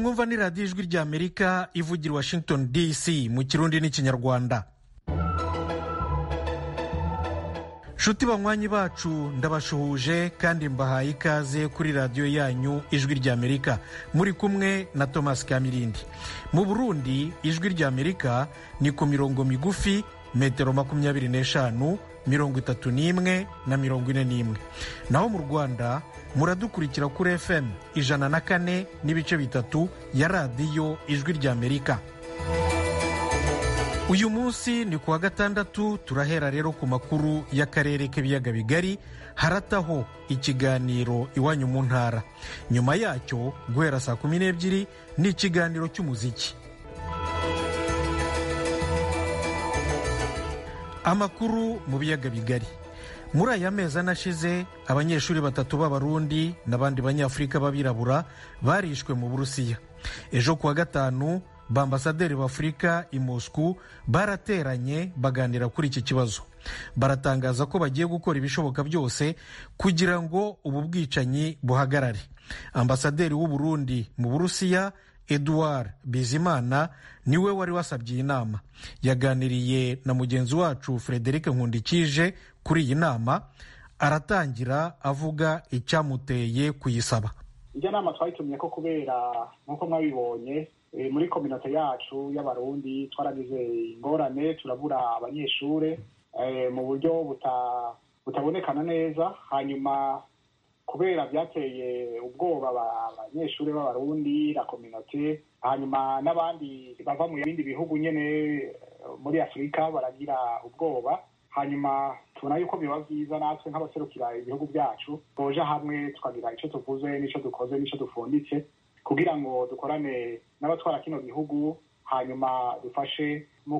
mwumva ni radiyo ijwi ry'Amerika ivugira Washington DC mu kirundi n'ikinyarwanda. Nshuti banywanyi bacu ndabashuhuje kandi mbahaye ikaze kuri radiyo yanyu ijwi ry'Amerika, muri kumwe na Thomas Kamirindi. Mu Burundi ijwi ry'Amerika ni ku mirongo migufi metero 25, 31 na 41. Naho mu Rwanda muradukurikira kuri FM 104 n'ibice bitatu ya radiyo ijwi ry'Amerika. Uyu munsi ni kuwa gatandatu, turahera rero ku makuru y'akarere k'ibiyaga bigari, harataho ikiganiro iwanyu mu ntara. Nyuma yacyo guhera saa 12 ni ikiganiro cy'umuziki. Amakuru mu biyaga bigari. Muri aya mezi anashize abanyeshuri 3 b'Abarundi n'abandi banyafurika b'abirabura barishwe mu Burusiya. Ejo kuwa gatanu bambasaderi b'Afurika i Moscow barateranye baganira kuri iki kibazo. Baratangaza ko bagiye gukora ibishoboka byose kugira ngo ubu bwicanyi buhagarare. Ambasaderi w'u Burundi mu Burusiya Edouard Bizimana niwe wari wasabye inama. Yaganiriye na mugenzi wacu Frederic Nkundikije kuri iyi nama, aratangira avuga icyamuteye kuyisaba. Ijya nama twayitumye ko kubera nkuko mwabibonye muri community yacu y'Abarundi twaragize ingorane, turabura abanyeshure mu buryo butabonekana neza. Hanyuma kubera byateye ubwoba abanyeshure b'Abarundi la community, hanyuma n'abandi bava mu bindi bihugu nyene muri Afrika baragira ubwoba. Hanyuma tubona yuko biba byiza natwe nk'abaserukira ibihugu byacu boja hamwe tukagira icyo tuvuze n'icyo dukoze n'icyo dufunditse kugira ngo dukorane n'abatwara kino gihugu, hanyuma dufashe mu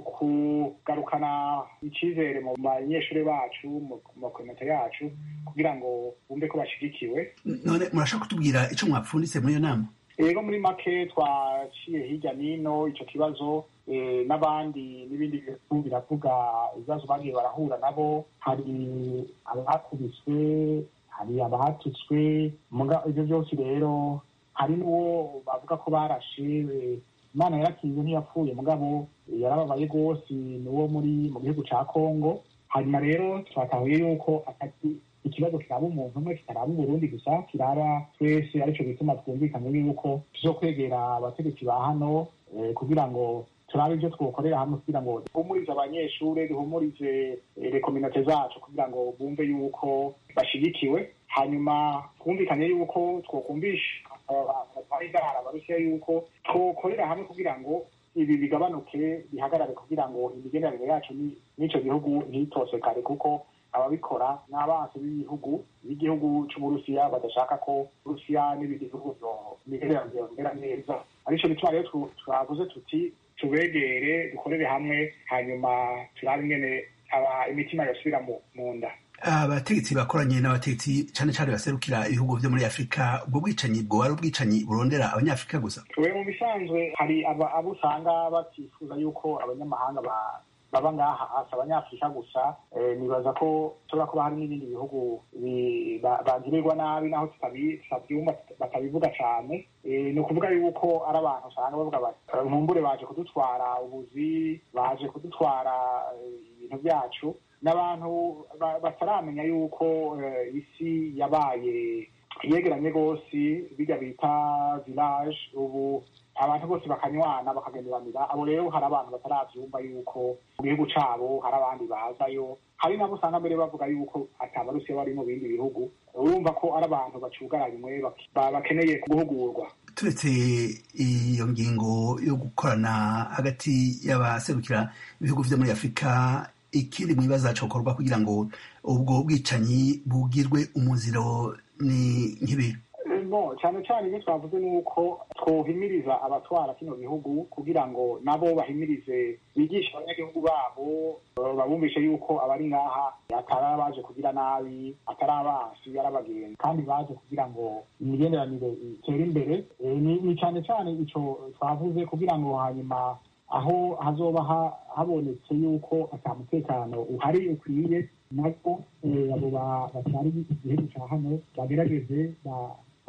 kugarukana icyizere mu banyeshure bacu mu komite yacu kugira ngo bumve ko bashigikiwe. None murashaka kutubwira icyo mwapfunditse muri iyo nama? Ego muri make twaciye hirya nino icyo kibazo, n'abandi n'ibindi bihugu biravuga ibibazo bagiye barahura nabo. Hari abakubiswe, hari abahatutswe, ibyo byose rero hari n'uwo bavuga ko barashe. Imana yarakize ntiyapfuye, mugabo yarababaye rwose, n'uwo mu gihugu ca Kongo. Hanyuma rero twatahuye yuko ikibazo kiraba umuntu umwe, kitaraba Uburundi gusa, kiraba twese. Arico gituma twumvikanye yuko tuzokwegera abategetsi ba hano kugira ngo turabe ibyo twokorera hamwe kugira ngo duhumurize abanyeshure, duhumurize community zacu kugira ngo bumve yuko bashigikiwe. Hanyuma twumvikanye yuko twokumvisha abarusiya yuko twokorera hamwe kugira ngo ibi bigabanuke, bihagarare, kugira ngo imigenderanire yacu n'ico gihugu ntitosekare, kuko ababikora n'abantu b'igihugu c'Uburusiya badashaka ko Urusiya n'ibindi bihugu imigenderanire yongera neza. Arico bituma rero twavuze tuti tubegere, dukorere hamwe, hanyuma turabe ingene imitima yosubira mu nda. Abategetsi bakoranye n'abategetsi cyane cyane baserukira ibihugu byo muri Afrika, ubwo bwicanyi bwo ari ubwicanyi burondera abanyafrika gusa? Twe mu bisanzwe hari abo usanga batifuza yuko abanyamahanga baba ngaha hasi abanyafrika gusa. Nibaza ko tuba kuba hari n'ibindi bihugu bagirirwa nabi naho tutabyumva, batabivuga cyane. Ni ukuvuga yuko ari abantu usanga bavuga bati nkumbure baje kudutwara ubuzi, baje kudutwara ibintu byacu, n'abantu bataramenya yuko isi yabaye yegeranye rwose, bijya bita village. Ubu abantu bose bakanywana bakagenderanira. Abo rero hari abantu bataravyumva yuko mu gihugu cabo hari abandi bazayo. Hari nabo usanga mbere bavuga yuko atabarusiya bari mu bindi bihugu. Urumva ko ari abantu bacugaranywe bakeneye guhugurwa. Turetse iyo ngingo yo gukorana hagati y'abaserukira ibihugu vyo muri Afrika, ikindi mwibaza cokorwa kugira ngo ubwo bwicanyi bugirwe umuziro ni nk'ibi? Cyane cyane ibyo twavuze ni uko twohimiriza abatwara kino gihugu kugira ngo nabo bahimirize, bigisha abanyagihugu babo, babumvishe yuko abari ngaha atari baje kugira nabi, atari abansi, ari abagenzi, kandi baje kugira ngo imigenderanire itere imbere. Ni cyane cyane ico twavuze kugira ngo hanyuma aho hazoba habonetse yuko atamutekano uhari ukwiye, nako abo batwara igihugu ca hano bagerageze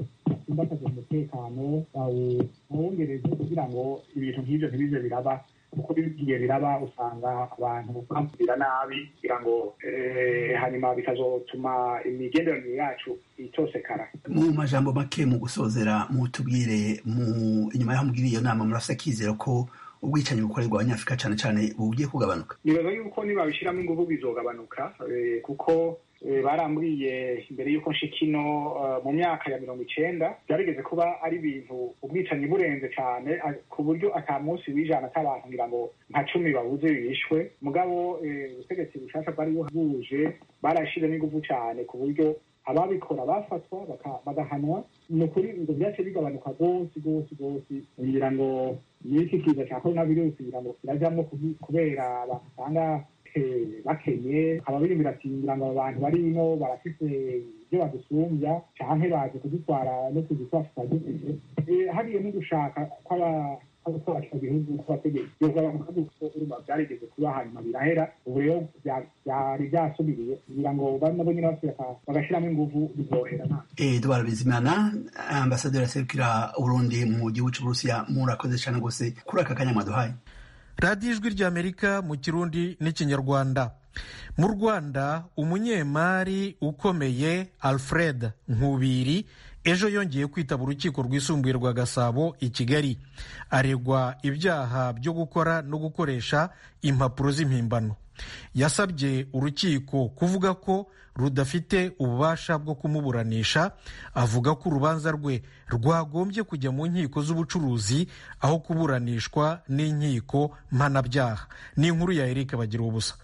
batsimbataza umutekano bawongereze kugira ngo ibintu nk'ibyo ntibize biraba, kuko bigiye biraba usanga abantu bamvira nabi kugira ngo hanyuma bikazotuma imigenderanire yacu itosekara. Mu majambo make mu gusozera mutubwire inyuma y'aho mugiriye iyo nama murafise akizero ko ubwicanyi bukorerwa abanyafurika cyane cyane bugiye kugabanuka? Nibaza yuko nibabishiramo ingufu bizogabanuka, kuko barambwiye imbere y'uko nshikino mu myaka ya 90 byarigeze kuba ari ibintu ubwicanyi burenze cyane ku buryo ata munsi w'ijana atabantu ngira ngo nka 10 babuze bishwe. Mugabo ubutegetsi bushasha bwari buhuje barashizemo ingufu cyane ku buryo ababikora bafatwa bagahanwa. Ni ukuri ngo byace bigabanuka rwose ngira ngo n'iki kiza cya coronavirus ngira ngo kirajyamo kubera basanga bakenye ababiri biratingira ngo abantu bari ino barafite ibyo badusumbya canke baje kudutwara no kudutwara dufite hariyo no gushaka kw'abakora igihugu kw'abategetsi byarigeze kuba hanyuma birahera. Ubu rero byari byasubiriye kugira ngo nabo nyine basubira bagashiramo ingufu bizohera. Edouard Bizimana, ambasaderi aserukira Burundi mu gihugu c'Uburusiya, murakoze cyane gose kuri aka kanya mwaduhaye. radiyo ijwi ry'amerika mu kirundi n'ikinyarwanda. mu Rwanda umunyemari ukomeye Alfred Nkubiri ejo yongeye kwitaba urukiko rwisumbuye rwa Gasabo i Kigali. Aregwa ibyaha byo gukora no gukoresha impapuro z'impimbano. Yasabye urukiko kuvuga ko rudafite ububasha bwo kumuburanisha. Avuga ko urubanza rwe rwagombye kujya mu nkiko z'ubucuruzi aho kuburanishwa n'inkiko mpanabyaha. Ni inkuru ya Eric Bagiruwubusa.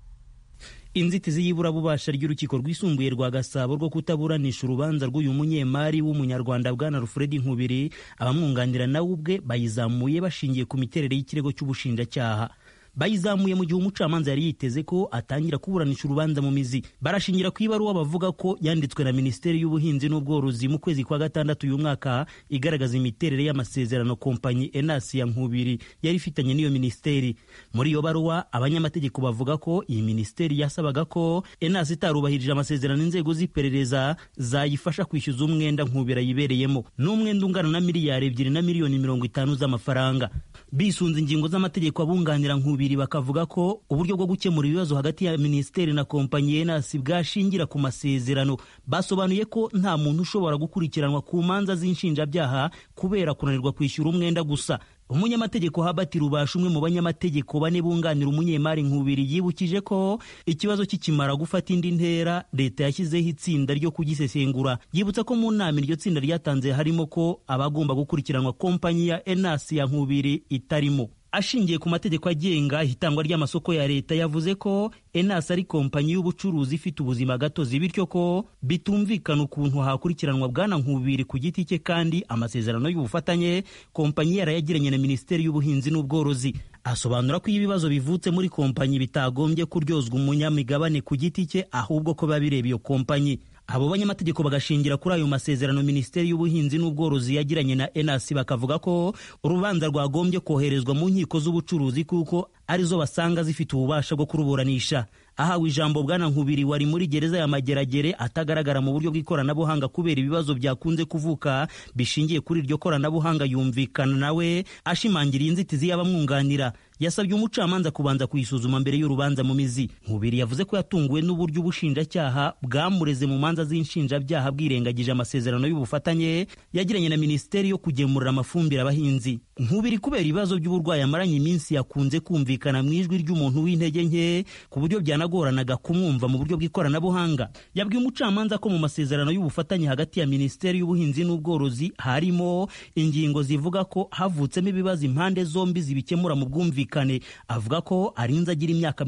Inzitizi y'iburabubasha ry'urukiko rwisumbuye rwa Gasabo rwo kutaburanisha urubanza rw'uyu munyemari w'umunyarwanda bwana Alfred Nkubiri, abamwunganira nawe ubwe bayizamuye bashingiye ku miterere y'ikirego cy'ubushinjacyaha. Bayizamuye mu gihe umucamanza yari yiteze ko atangira kuburanisha urubanza mu mizi. Barashingira ku ibaruwa bavuga ko yanditswe na Minisiteri y'Ubuhinzi n'Ubworozi mu kwezi kwa gatandatu uyu mwaka, igaragaza imiterere y'amasezerano kompanyi Enas ya Nkubiri yari ifitanye n'iyo minisiteri. Muri iyo baruwa abanyamategeko bavuga ko iyi minisiteri yasabaga ko Enas itarubahirije amasezerano inzego z'iperereza zayifasha kwishyuza umwenda Nkubiri yibereyemo, n'umwenda ungana na miliyari 2 na miliyoni 50 z'amafaranga. Bisunze ingingo z'amategeko abunganira Nkubiri bakavuga ko uburyo bwo gukemura ibibazo hagati ya minisiteri na kompanyi Enas bwashingira ku masezerano. Basobanuye ko nta muntu ushobora gukurikiranwa ku manza z'inshinjabyaha kubera kunanirwa kwishyura umwenda gusa. Umunyamategeko Habati Rubasha, umwe mu banyamategeko bane bunganira umunyemari Nkubiri, yibukije ko ikibazo kikimara gufata indi ntera leta yashyizeho itsinda ryo kugisesengura. Yibutsa ko mu nama iryo tsinda ryatanze harimo ko abagomba gukurikiranwa kompanyi ya Enas ya Nkubiri itarimo. Ashingiye ku mategeko agenga itangwa ry'amasoko ya leta, yavuze ko Enas ari kompanyi y'ubucuruzi ifite ubuzima gatozi, bityo ko bitumvikana ukuntu hakurikiranwa bwana Nkubiri ku giti cye, kandi amasezerano y'ubufatanye kompanyi yarayagiranye na Minisiteri y'Ubuhinzi n'Ubworozi. Asobanura ko ibibazo bivutse muri kompanyi bitagombye kuryozwa umunyamigabane ku giti cye, ahubwo ko biba bireba iyo kompanyi. Abo banyamategeko bagashingira kuri ayo masezerano Minisiteri y'Ubuhinzi n'Ubworozi yagiranye na Enas, bakavuga ko urubanza rwagombye koherezwa mu nkiko z'ubucuruzi kuko arizo basanga zifite ububasha bwo kuruburanisha. Ahawe ijambo bwana Nkubiri wari muri gereza ya Mageragere atagaragara mu buryo bw'ikoranabuhanga kubera ibibazo byakunze kuvuka bishingiye kuri iryo koranabuhanga, yumvikana nawe ashimangira inzitizi y'abamwunganira. Yasabye umucamanza kubanza kuyisuzuma mbere y'urubanza mu mizi. Nkubiri yavuze ko yatunguwe n'uburyo ubushinjacyaha bwamureze mu manza z'inshinjabyaha bwirengagije amasezerano y'ubufatanye yagiranye na Minisiteri yo kugemurira amafumbire abahinzi. Nkubiri kubera ibibazo by'uburwayi amaranye iminsi yakunze kumvikana mu ijwi ry'umuntu w'intege nke ku buryo byanagoranaga kumwumva mu buryo bw'ikoranabuhanga. Yabwiye umucamanza ko mu masezerano y'ubufatanye hagati ya Minisiteri y'Ubuhinzi n'Ubworozi harimo ingingo zivuga ko havutsemo ibibazo impande zombi zibikemura mu bwumvikane. Avuga ko arinze agira imyaka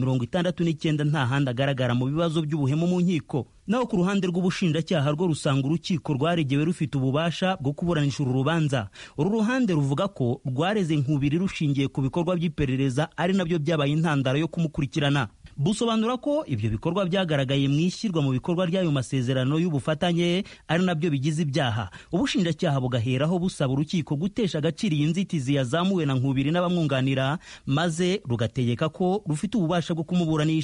69 nta handi agaragara mu bibazo by'ubuhemu mu nkiko. Naho ku ruhande rw'ubushinjacyaha rwo rusanga urukiko rwaregewe rufite ububasha bwo kuburanisha uru rubanza. Uru ruhande ruvuga ko rwareze Nkubiri rushingiye ku bikorwa by'iperereza ari nabyo byabaye intandaro yo kumukurikirana. Busobanura ko ibyo bikorwa byagaragaye mu ishyirwa mu bikorwa ry'ayo masezerano y'ubufatanye ari nabyo bigize ibyaha. Ubushinjacyaha bugaheraho busaba urukiko gutesha agaciro iyi nzitizi yazamuwe na Nkubiri n'abamwunganira, maze rugategeka ko rufite ububasha bwo kumuburanisha.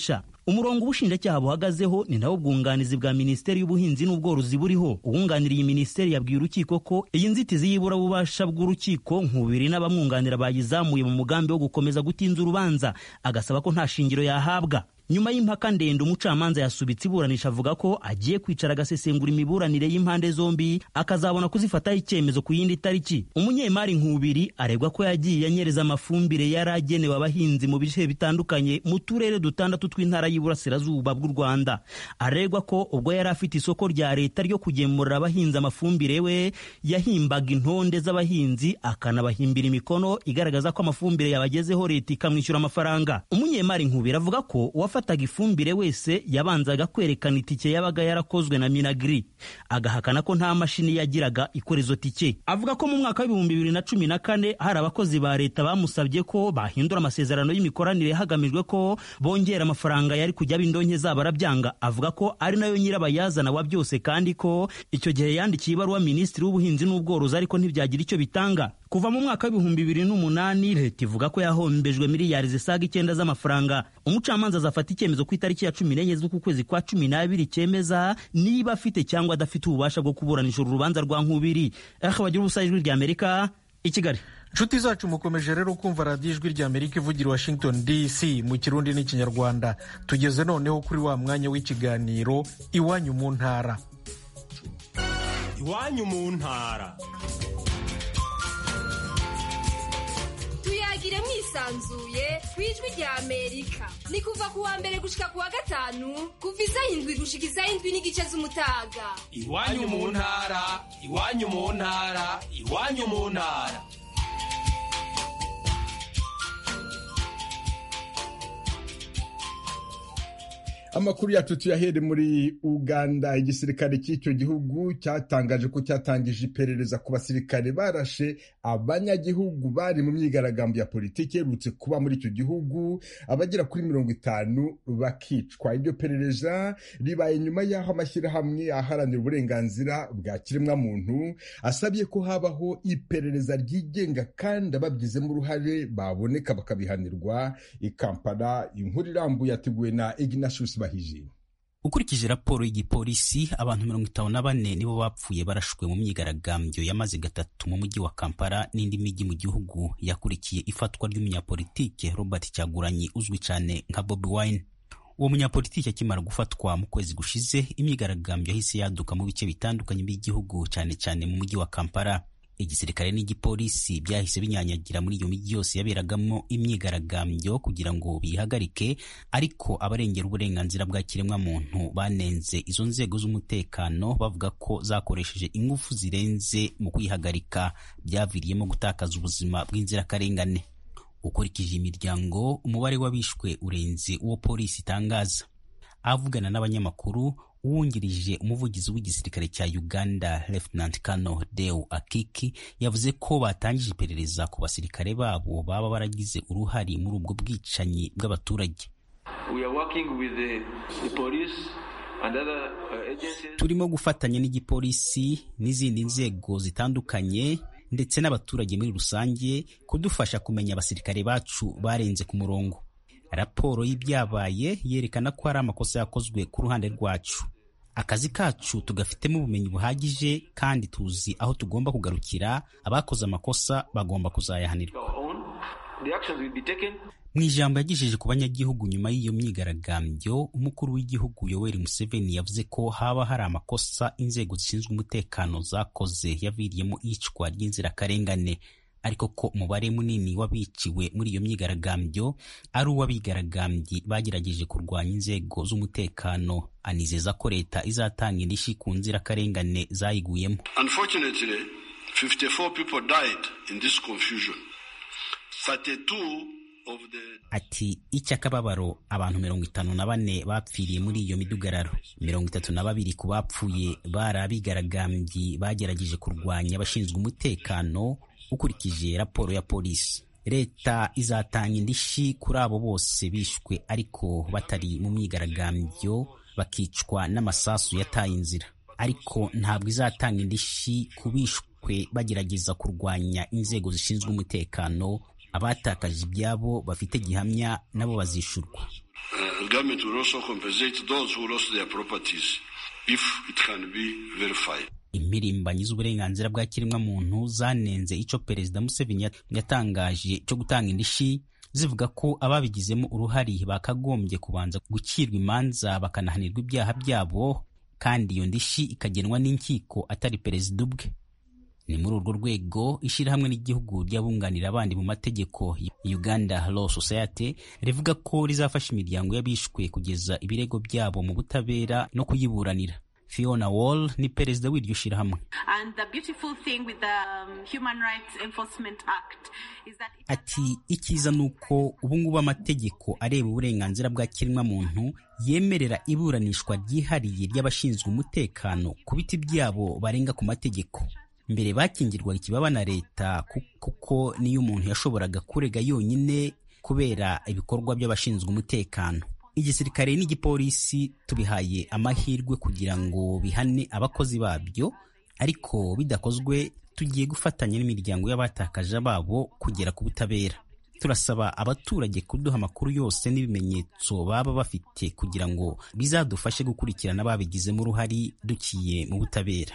umurongo ubushinjacyaha buhagazeho ni nawo bwunganizi bwa Minisiteri y'Ubuhinzi n'Ubworozi buriho. Uwunganiriye minisiteri yabwiye urukiko ko iyi nzitizi y'iburabubasha bw'urukiko Nkubiri n'abamwunganira bayizamuye mu mugambi wo gukomeza gutinza urubanza, agasaba ko nta shingiro yahabwa. Nyuma y'impaka ndende umucamanza yasubitse iburanisha avuga ko agiye kwicara agasesengura imiburanire y'impande zombi akazabona kuzifataho icyemezo ku yindi tariki. Umunyemari Nkubiri aregwa ko yagiye anyereza amafumbire yari agenewe abahinzi mu bice bitandukanye mu turere 6 tw'intara y'Iburasirazuba bw'u Rwanda. Aregwa ko ubwo yari afite isoko rya leta ryo kugemurira abahinzi amafumbire we yahimbaga intonde z'abahinzi akanabahimbira imikono igaragaza ko amafumbire yabagezeho leta ikamwishyura amafaranga. Umunyemari Nkubiri avuga ko fataga ifumbire wese yabanzaga kwerekana itike yabaga yarakozwe na Minagri, agahakana ko nta mashini yagiraga ikora izo tike. Avuga ko mu mwaka wa 2014 hari abakozi ba leta bamusabye ko bahindura amasezerano y'imikoranire hagamijwe ko bongera amafaranga yari kujya bindonke zabo, arabyanga. Avuga ko ari nayo nyirabayazana wa byose kandi ko icyo gihe yandikiye ibaruwa Minisitiri w'Ubuhinzi n'Ubworozi ariko ntibyagira icyo bitanga. Kuva mu mwaka wa 2008 leta ivuga ko yahombejwe miliyari zisaga 9 z'amafaranga. Umucamanza azafata icyemezo ku itariki ya 14 z'uku kwezi kwa 12 cyemeza niba afite cyangwa adafite ububasha bwo kuburanisha urubanza rwa Nkubiri. Bagira ubusa Ijwi ry'Amerika i Kigali. Nshuti zacu mukomeje rero kumva radiyo Ijwi ry'Amerika ivugira Washington DC mu Kirundi n'Ikinyarwanda. Tugeze noneho kuri wa mwanya w'ikiganiro Iwanyu mu ntara. Iwanyu mu ntara. Tuyagire mwisanzuye kwijwi rya Amerika. Ni kuva ku wa mbere gushika ku wa gatanu kuva isaha 7 gushika isaha 7 n'igice z'umutaga. Iwanyu mu ntara, iwanyu mu ntara, iwanyu mu ntara. Amakuru yacu tuyahere muri Uganda. Igisirikare cy'icyo gihugu cyatangaje ko cyatangije iperereza ku basirikare barashe abanyagihugu bari mu myigaragambyo ya politiki yerutse kuba muri icyo gihugu, abagera kuri 50 bakicwa. Iryo perereza ribaye nyuma y'aho amashyirahamwe aharanira uburenganzira bwa kiremwamuntu asabye ko habaho iperereza ryigenga kandi ababigizemo uruhare baboneka bakabihanirwa. I Kampala, inkuru irambuye yateguwe na Ignatius Bahiji. Ukurikije raporo y'igipolisi, abantu 54 nibo bapfuye barashwe mu myigaragambyo yamaze gatatu mu mujyi wa Kampala n'indi mijyi mu gihugu yakurikiye ifatwa ry'umunyapolitike Robert Kyagulanyi uzwi cyane nka Bobi Wine. Uwo munyapolitike akimara gufatwa mu kwezi gushize, imyigaragambyo yahise yaduka mu bice bitandukanye by'igihugu cyane cyane mu mujyi wa Kampala. Igisirikare n'igipolisi byahise binyanyagira muri iyo mijyi yose yaberagamo imyigaragambyo kugira ngo bihagarike, ariko abarengera uburenganzira bwa kiremwamuntu banenze izo nzego z'umutekano bavuga ko zakoresheje ingufu zirenze mu kwihagarika, byaviriyemo gutakaza ubuzima bw'inzirakarengane. Ukurikije imiryango, umubare w'abishwe urenze uwo polisi itangaza. Avugana n'abanyamakuru, uwungirije umuvugizi w'igisirikare cya Uganda Lieutenant Colonel Deo Akiki yavuze ko batangije iperereza ku basirikare babo baba baragize uruhari muri ubwo bwicanyi bw'abaturage. Turimo gufatanya n'igipolisi n'izindi nzego zitandukanye ndetse n'abaturage muri rusange kudufasha kumenya abasirikare bacu barenze ku murongo. Raporo y'ibyabaye yerekana ko hari amakosa yakozwe ku ruhande rwacu. Akazi kacu tugafitemo ubumenyi buhagije kandi tuzi aho tugomba kugarukira. Abakoze amakosa bagomba kuzayahanirwa. Mu ijambo yagejeje ku banyagihugu nyuma y'iyo myigaragambyo, umukuru w'igihugu Yoweri Museveni yavuze ko haba hari amakosa inzego zishinzwe umutekano zakoze yaviriyemo iyicwa ry'inzirakarengane, ariko ko umubare munini w'abiciwe muri iyo myigaragambyo ari uw'abigaragambyi bagerageje kurwanya inzego z'umutekano. Anizeza ko leta izatanga indishyi ku nzirakarengane zayiguyemo. Unfortunately, 54 people died in this confusion. 32 of the... Ati icyakababaro, abantu 54 bapfiriye muri iyo midugararo. 32 ku bapfuye bari abigaragambyi bagerageje kurwanya abashinzwe umutekano. Ukurikije raporo ya polisi, leta izatanga indishyi kuri abo bose bishwe ariko batari mu myigaragambyo bakicwa n'amasasu yataye inzira, ariko ntabwo izatanga indishyi ku bishwe bagerageza kurwanya inzego zishinzwe umutekano. Abatakaje ibyabo bafite gihamya nabo bazishurwa. The government will also compensate those who lost their properties if it can be verified. Impirimbanyi z'uburenganzira bwa kiremwamuntu zanenze ico Perezida Museveni yatangaje cyo gutanga indishyi, zivuga ko ababigizemo uruhari bakagombye kubanza gucirwa imanza bakanahanirwa ibyaha byabo, kandi iyo ndishyi ikagenwa n'inkiko atari perezida ubwe. Ni muri urwo rwego ishyirahamwe n'igihugu ry'abunganira abandi mu mategeko Uganda Law Society rivuga ko rizafasha imiryango y'abishwe kugeza ibirego byabo mu butabera no kuyiburanira. Fiona Wall ni perezida w'iryo shyirahamwe. Ati icyiza nuko ubungubu amategeko areba uburenganzira bwa kiremwamuntu yemerera iburanishwa ryihariye ry'abashinzwe umutekano ku biti byabo barenga ku mategeko. Mbere bakingirwa ikibaba na leta kuko niyo umuntu yashoboraga kurega yonyine kubera ibikorwa by'abashinzwe umutekano. Igisirikare n'igipolisi tubihaye amahirwe kugira ngo bihane abakozi babyo, ariko bidakozwe tugiye gufatanya n'imiryango y'abatakaje ababo kugera ku butabera. Turasaba abaturage kuduha amakuru yose n'ibimenyetso baba bafite kugira ngo bizadufashe gukurikirana ababigizemo uruhari duciye mu butabera.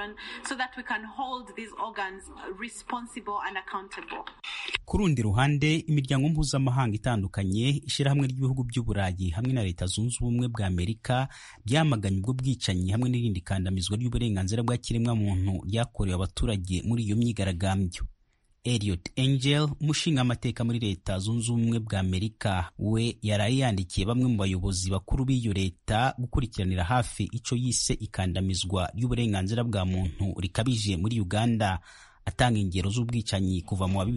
So that we can hold these organs responsible and accountable. Ku rundi ruhande, imiryango mpuzamahanga itandukanye, ishyirahamwe ry'ibihugu by'Uburayi hamwe na Leta Zunze Ubumwe bwa Amerika byamaganye ubwo bwicanyi hamwe n'irindi kandamizwa ry'uburenganzira bwa kiremwamuntu ryakorewe abaturage muri iyo myigaragambyo. Elliot Angel, umushinga amateka muri Leta Zunze Ubumwe bwa Amerika, we yaraye yandikiye bamwe mu bayobozi bakuru b'iyo leta gukurikiranira hafi ico yise ikandamizwa ry'uburenganzira bwa muntu rikabije muri Uganda, atanga ingero z'ubwicanyi kuva mu wa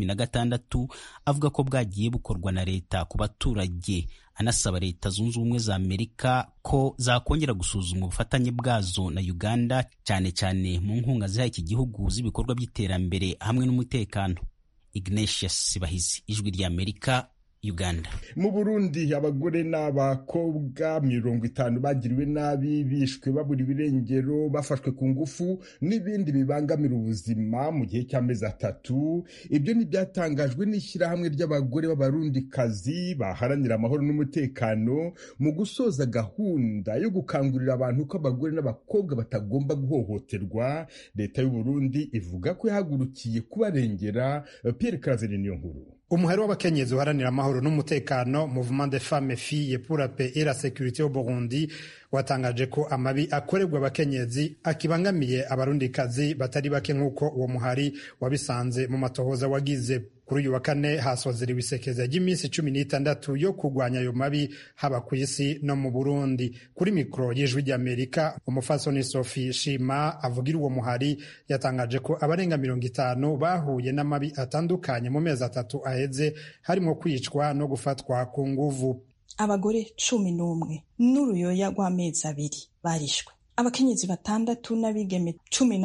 2016, avuga ko bwagiye bukorwa na leta ku baturage, anasaba Leta Zunze Ubumwe za Amerika ko zakongera gusuzuma ubufatanye bwazo na Uganda, cyane cyane mu nkunga ziha iki gihugu z'ibikorwa by'iterambere hamwe n'umutekano. Ignatius Sibahizi, Ijwi rya Amerika, Uganda. Mu Burundi abagore n'abakobwa 50 bagiriwe nabi, bishwe, babura ibirengero, bafashwe ku ngufu n'ibindi bibangamira ubuzima mu gihe cy'amezi 3. Ibyo ni byatangajwe n'ishyirahamwe ry'abagore b'abarundikazi baharanira amahoro n'umutekano mu gusoza gahunda yo gukangurira abantu ko abagore n'abakobwa batagomba guhohoterwa. Leta y'u Burundi ivuga ko yahagurukiye kubarengera. Pierre Claver niyo nkuru. Umuhero w'abakenyezi uharanira amahoro n'umutekano Mouvement des femmes et filles pour la paix et la sécurité au Burundi watangaje ko amabi akorerwa abakenyezi akibangamiye abarundikazi batari bake nk'uko uwo muhari wabisanze mu matohoza wagize. Kuri uyu wa kane hasozera ibisekeza ry'iminsi 16 yo kurwanya ayo mabi haba ku isi no mu Burundi. Kuri mikro y'Ijwi ry'Amerika, umufasoni Sophie Shima avugira uwo muhari yatangaje ko abarenga 50 bahuye n'amabi atandukanye mu mezi 3 aheze, harimo kwicwa no gufatwa ku nguvu. Abagore 11 n'uruyoya rw'amezi 2 barishwe. Abakenyezi 6 n'abigeme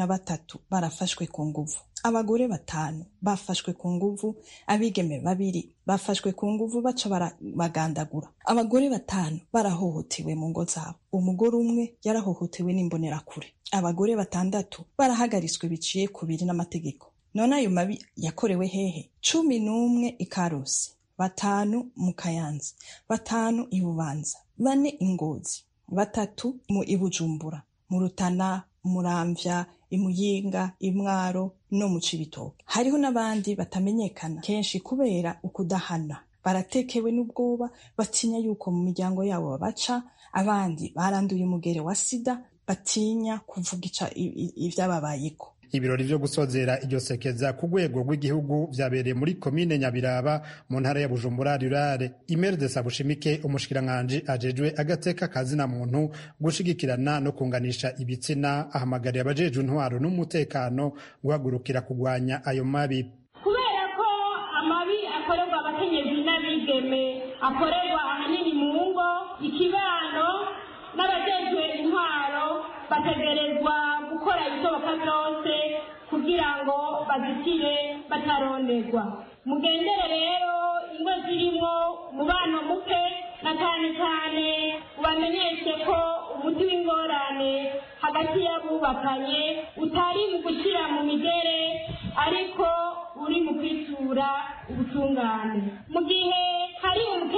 13 barafashwe ku nguvu. Abagore 5 bafashwe ku nguvu, abigeme 2 bafashwe ku nguvu baca bagandagura. Abagore 5 barahohotewe mu ngo zabo. Umugore umwe yarahohotewe n'imbonerakure. Abagore 6 barahagaritswe biciye kubiri n'amategeko. None ayo mabi yakorewe hehe? 11 i Karusi, 5 mu Kayanza, 5 i Bubanza, 4 i Ngozi, 3 mu Ibujumbura, mu Rutana, Muramvya, Imuyinga, Imwaro no mu Cibitoke. Hariho n'abandi batamenyekana kenshi kubera ukudahana. Baratekewe n'ubwoba, batinya yuko mu miryango yabo babaca. Abandi baranduye umugere wa sida, batinya kuvuga ivyababayeko. Ibirori vyo gusozera iryo sekeza ku rwego rw'igihugu vyabereye muri komine Nyabiraba mu ntara ya Bujumbura rurare. Imeride Sabushimike, umushikiranganje ajejwe agateka kazina muntu, gushigikirana no kunganisha ibitsina, ahamagariye abajejwe intwaro n'umutekano guhagurukira kugwanya ayo mabi. Kubera ko amabi akorerwa abakenyezi n'abigeme akorerwa ahanini mu ngo, ikibano n'abajejwe intwaro bategerezwa gukora ibishoboka byose kugira ngo bazitire bataronderwa. Mugendere rero ingo zirimo umubano muke, na cyane cyane ubamenyeshe ko umuti w'ingorane hagati y'abubakanye utari mu gushyira mu migere, ariko uri mu kwitura ubutungane. Mu gihe hari umukenyezi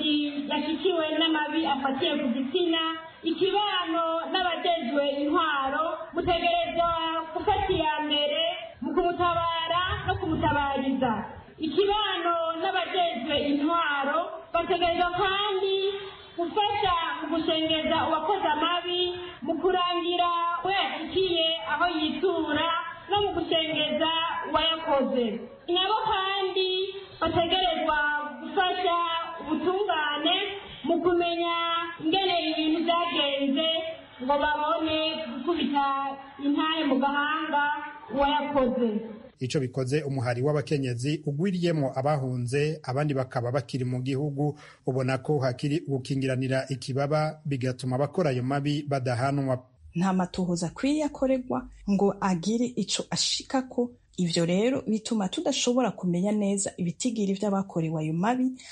umukenyezi yashyikiwe n'amabi afatiye ku gitsina, ikibano n'abajejwe intwaro mutegerezwa gufata iya mbere mu kumutabara no kumutabariza. Ikibano n'abajejwe intwaro bategerezwa kandi gufasha mu gushengeza uwakoze amabi, mu kurangira we yashikiye aho yitura no mu gushengeza uwayakoze. Nabo kandi bategerezwa gufasha ubutungane mu kumenya ingene ibintu byagenze ngo babone gukubita intaye mu gahanga uwayakoze. Ico bikoze umuhari w'abakenyezi ugwiriyemo abahunze, abandi bakaba bakiri mu gihugu, ubona ko hakiri gukingiranira ikibaba, bigatuma abakora ayo mabi badahanwa. Nta matohoza akwiye akorerwa ngo agire ico ashikako. Ivyo rero bituma tudashobora kumenya neza ibitigiri vy'abakorewe ayo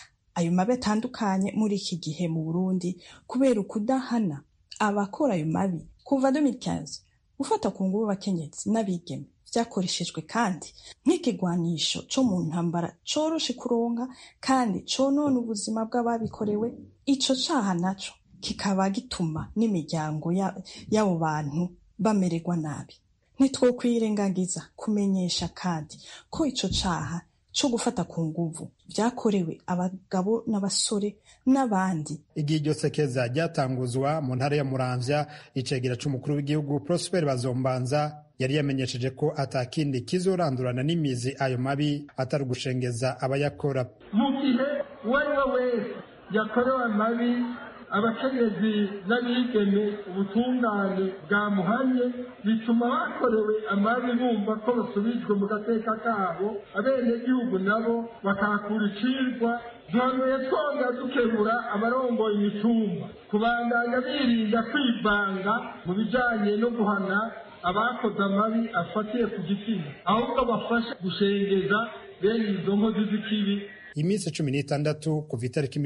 mabi atandukanye muri iki gihe mu Burundi, kubera ukudahana abakora ayo mabi. Kuva 2015 gufata ku nguvu abakenyezi n'abigeme vyakoreshejwe kandi nk'ikigwanisho co mu ntambara coroshe kuronka kandi conona ubuzima bw'ababikorewe. Ico caha naco kikaba gituma n'imiryango y'abo bantu bamererwa nabi. Ntitwokwirengagiza kumenyesha kandi ko ico caha co gufata ku nguvu vyakorewe abagabo n'abasore n'abandi. Igihe iryo sekeza ryatanguzwa mu ntara ya Muramvya, icegera c'umukuru w'igihugu Prosper Bazombanza yari yamenyesheje ko atakindi kizorandurana n'imizi ayo mabi atari gushengeza abayakora. Mu gihe uwariwe wese yakorewe amabi, abakenyezi n'abigeme ubutungane bwamuhanye, bituma bakorewe amabi bumva ko basubijwe mu gateka kabo, abenegihugu nabo bakakura icirwa. Duhanuye twonga dukebura abarongoye imitumba kubandanya birinda kwivanga mu bijanye no guhana abakoze amabi afatiye ku gitsina, ahubwo bafasha gushengeza bene izo nkozi z'ikibi. Iminsi 16 kuva itariki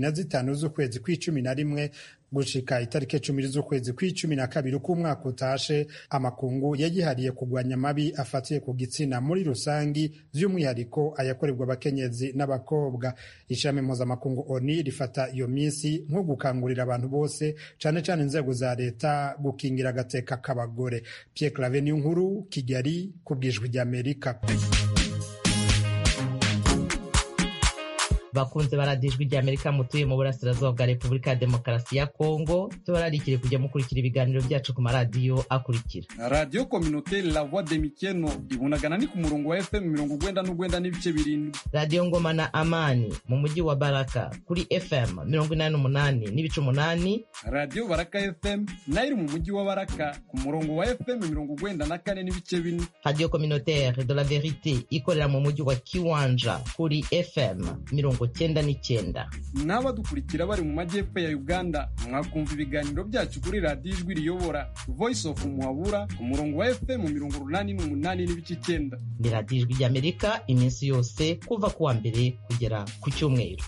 25 z'ukwezi kw'icumi gushika itariki 10 z'ukwezi kw'icumi k'umwaka utashe, amakungu yagihariye kugwanya amabi afatiye ku gitsina muri rusangi, vy'umwihariko ayakorerwa abakenyezi n'abakobwa. Ishami mpuzamakungu ONU rifata iyo minsi nko gukangurira abantu bose, cane cane inzego za leta, gukingira agateka k'abagore. Pierre Claver Niyonkuru, Kigali, kubw'Ijwi ry'Amerika. Bakunze baradijwi ry'Amerika mutuye mu burasirazuba bwa Repubulika ya Demokarasi ya Kongo, tubararikire kujya mukurikira ibiganiro byacu ku maradiyo akurikira: Radio Communautaire La Voix de Mikeno ibunagana ni ku murongo wa FM 99 n'ibice 7, Radio Ngoma na Amani mu mujyi wa Baraka kuri FM 88 n'ibice 8, Radio Baraka FM nayo mu mujyi wa Baraka ku murongo wa FM 94 n'ibice 4, Radio Communautaire de la Vérité ikorera mu mujyi wa Kiwanja kuri FM 99. N'abadukurikira bari mu majyepfo ya Uganda mwakumva ibiganiro byacu kuri Radio Ijwi Riyobora Voice of Muhabura ku murongo wa FM 88 n'ibice 9. Ni Radio Ijwi ry'Amerika iminsi yose kuva ku wa mbere kugera ku cyumweru.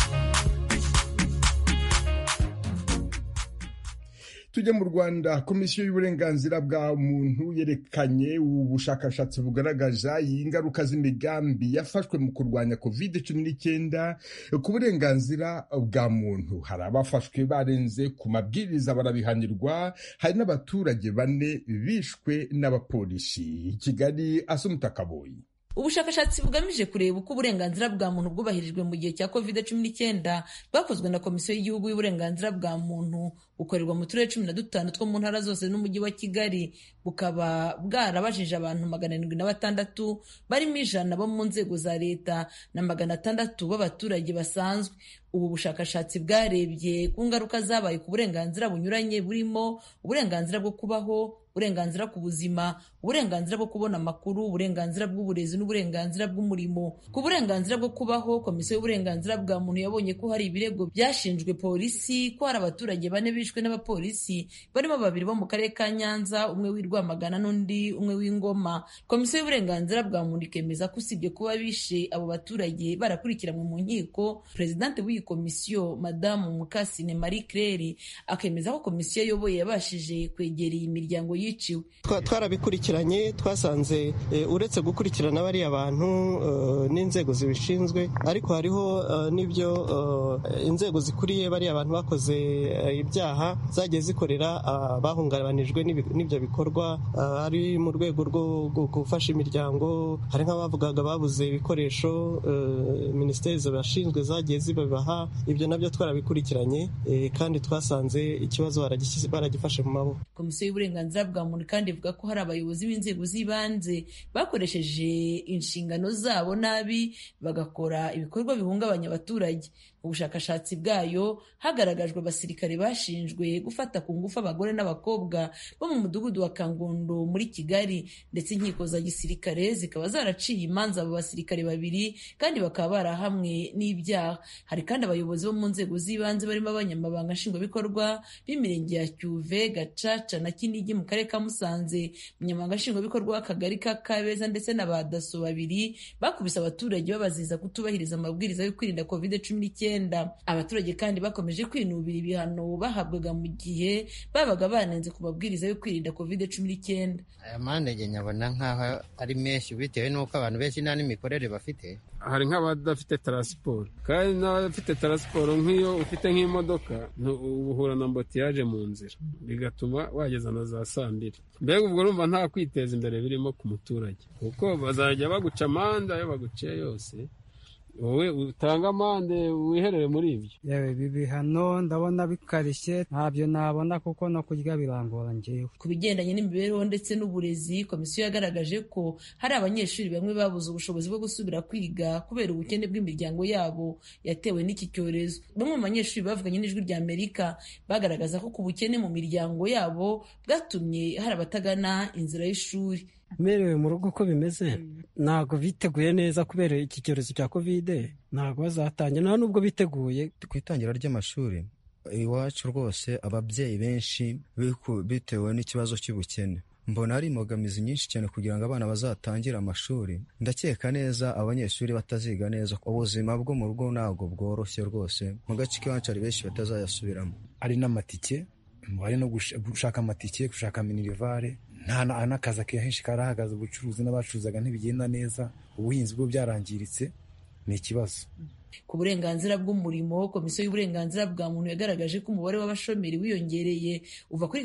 Tujye mu Rwanda. Komisiyo y'uburenganzira bwa muntu yerekanye ubushakashatsi bugaragaza ingaruka z'imigambi yafashwe mu kurwanya COVID-19 ku burenganzira bwa muntu. Hari abafashwe barenze ku mabwiriza barabihanirwa, hari n'abaturage 4 bishwe n'abapolisi. Kigali, Asumta Kaboyi. Ubushakashatsi bugamije kureba uko uburenganzira bwa muntu bwubahirijwe mu gihe cya COVID-19 bwakozwe na Komisiyo y'Igihugu y'Uburenganzira bwa Muntu bukorerwa mu turere 15 two mu ntara zose n'umujyi wa Kigali, bukaba bwarabajije abantu 706 barimo 100 bo mu nzego za leta na 600 b'abaturage basanzwe. Ubu bushakashatsi bwarebye ku ngaruka zabaye ku burenganzira bunyuranye, burimo uburenganzira bwo kubaho, uburenganzira ku buzima, uburenganzira bwo kubona amakuru, uburenganzira bw'uburezi n'uburenganzira bw'umurimo. Ku burenganzira bwo kubaho, Komisiyo y'Uburenganzira bwa Muntu yabonye ko hari ibirego byashinjwe polisi ko hari abaturage 4 bishwe bishwe n'abapolisi barimo 2 bo mu karere ka Nyanza, umwe w'i Rwamagana n'undi umwe w'Ingoma. Komisiyo y'uburenganzira bwa muntu ikemeza ko usibye kuba bishe abo baturage barakurikiranwe mu nkiko, Presidente w'iyi komisiyo Madamu Mukasine Marie Claire akemeza ko komisiyo ayoboye yabashije kwegera iyi miryango yiciwe. Twarabikurikiranye, twasanze uretse gukurikirana bariya abantu n'inzego zibishinzwe, ariko hariho n'ibyo inzego zikuriye bariya abantu bakoze ibyaha zagiye zikorera bahungabanijwe n'ibyo bikorwa, ari mu rwego rwo gufasha imiryango. Hari nk'abavugaga babuze ibikoresho, minisiteri zibashinzwe zagiye zibabaha. Ibyo nabyo twarabikurikiranye kandi twasanze ikibazo baragifashe mu maboko. Komisiyo y'uburenganzira bwa muntu kandi ivuga ko hari abayobozi b'inzego z'ibanze bakoresheje inshingano zabo nabi bagakora ibikorwa bihungabanya abaturage. Ubushakashatsi bwayo hagaragajwe abasirikare bashinjwe gufata ku ngufu abagore n'abakobwa bo mu mudugudu wa Kangondo muri Kigali, ndetse inkiko za gisirikare zikaba zaraciye imanza abo basirikare 2 kandi bakaba barahamwe n'ibyaha. Hari kandi abayobozi bo mu nzego z'ibanze barimo abanyamabanga nshingwabikorwa b'imirenge ya Cyuve, Gacaca na Kinigi mu karere ka Musanze, umunyamabanga nshingwabikorwa w'akagari ka Kabeza ndetse n'abadaso 2 bakubise abaturage babaziza kutubahiriza amabwiriza yo kwirinda COVID-19. Abaturage kandi bakomeje kwinubira ibihano bahabwaga mu gihe babaga banenze ku mabwiriza yo kwirinda COVID-19. Aya mandege nyabona nkaho ari menshi bitewe n'uko abantu benshi nta n'imikorere bafite. Hari nk'abadafite transport, kandi n'abafite transport nk'iyo ufite nk'imodoka uhura na mbotiyage mu nzira, bigatuma wageza na za 2:00. Mbega ubwo urumva nta kwiteza imbere birimo ku muturage, kuko bazajya baguca amande ayo baguciye yose, wowe utanga amande wiherere muri ibyo. Yewe ibi bihano ndabona bikarishye, ntabyo nabona kuko no kurya birangora njyewe. Ku bigendanye n'imibereho ndetse n'uburezi, komisiyo yagaragaje ko hari abanyeshuri bamwe babuze ubushobozi bwo gusubira kwiga kubera ubukene bw'imiryango yabo yatewe n'iki cyorezo. Bamwe mu banyeshuri bavuganye n'Ijwi rya Amerika bagaragaza ko ku bukene mu miryango yabo bwatumye hari abatagana inzira y'ishuri. Merewe mu rugo uko bimeze ntabwo biteguye neza kubera iki cyorezo cya covid, ntabwo bazatangira nta nubwo biteguye ku itangira ry'amashuri. Iwacu rwose ababyeyi benshi bitewe n'ikibazo cy'ubukene, mbona hari imbogamizi nyinshi cyane kugira ngo abana bazatangire amashuri. Ndakeka neza abanyeshuri bataziga neza, ubuzima bwo mu rugo ntabwo bworoshye rwose. Mu gace k'iwacu hari benshi batazayasubiramo. Ari n'amatike, hari no gushaka amatike, gushaka minirivare, nta n'akazi akenshi karahagaze, ubucuruzi n'abacuruzaga ntibigenda neza, ubuhinzi bwo byarangiritse, ni ikibazo. Ku burenganzira bw'umurimo, komisiyo y'uburenganzira bwa muntu yagaragaje ko umubare w'abashomeri wiyongereye uva kuri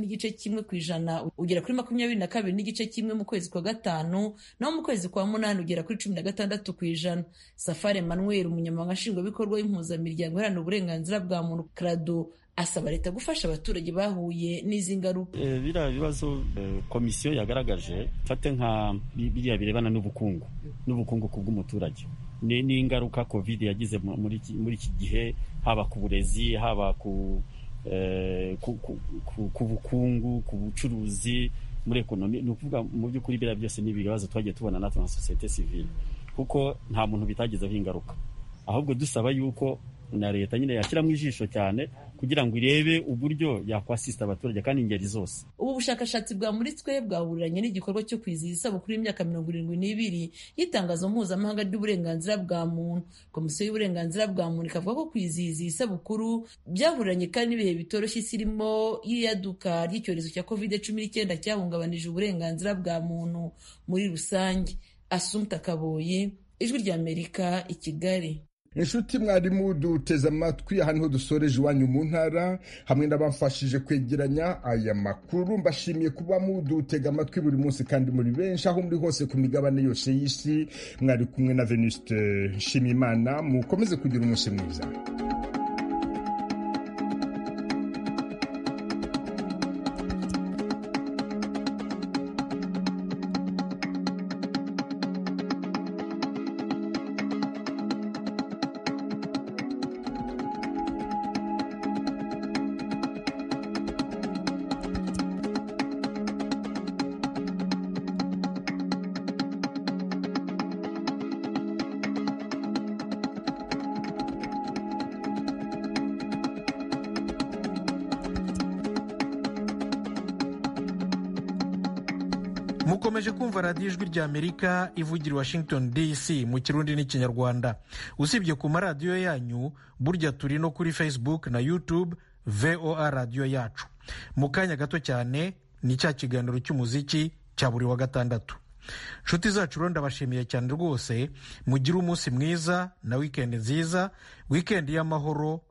6.1% ugera kuri 22.1% mu kwezi kwa gatanu, naho mu kwezi kwa munani ugera kuri 16%. Safari Emmanuel, umunyamabanga nshingwabikorwa w'impuzamiryango iharanira uburenganzira bwa muntu CRADO, asaba leta gufasha abaturage bahuye n'izi ngaruka. Biriya bibazo komisiyo yagaragaje fate nka biriya birebana n'ubukungu kubw'umuturage, ni ingaruka covid yagize muri iki gihe, haba ku burezi, haba ku bukungu, ku bucuruzi, muri ekonomi. Ni ukuvuga mu by'ukuri biriya byose ni ibibazo twagiye tubona natwe nka sosiyete sivile, kuko nta muntu bitagezeho ingaruka, ahubwo dusaba yuko na leta nyine yashyiramo ijisho cyane kugira ngo irebe uburyo yakwasista abaturage kandi ingeri zose. Ubu bushakashatsi bwamuritswe bwahuriranye n'igikorwa cyo kwizihiza isabukuru y'imyaka 72 y'itangazo mpuzamahanga ry'uburenganzira bwa muntu. Komisiyo y'uburenganzira bwa muntu ikavuga ko kwizihiza isabukuru byahuriranye kandi n'ibihe bitoroshye isi irimo y'iyaduka ry'icyorezo cya COVID-19 cyahungabanije uburenganzira bwa muntu muri rusange. Assumpta Kaboyi, Ijwi rya Amerika, i Kigali. Inshuti mwarimu duteze amatwi, aha niho dusoreje Iwanyu mu Ntara hamwe n'abamfashije kwegeranya aya makuru. Mbashimiye kuba mudutega amatwi buri munsi kandi muri benshi aho muri hose ku migabane yose y'isi. Mwari kumwe na Venuste Nshimiyimana, mukomeze kugira umunsi mwiza. mukomeje kumva radiyo ijwi ry'Amerika ivugira Washington DC mu kirundi n'ikinyarwanda. Usibye ku maradiyo yanyu, burya turi no kuri Facebook na YouTube VOA radiyo yacu. Mu kanya gato cyane ni cya kiganiro cy'umuziki cya buri wa gatandatu. Nshuti zacu rero ndabashimiye cyane rwose, mugire umunsi mwiza na wikendi nziza, wikendi y'amahoro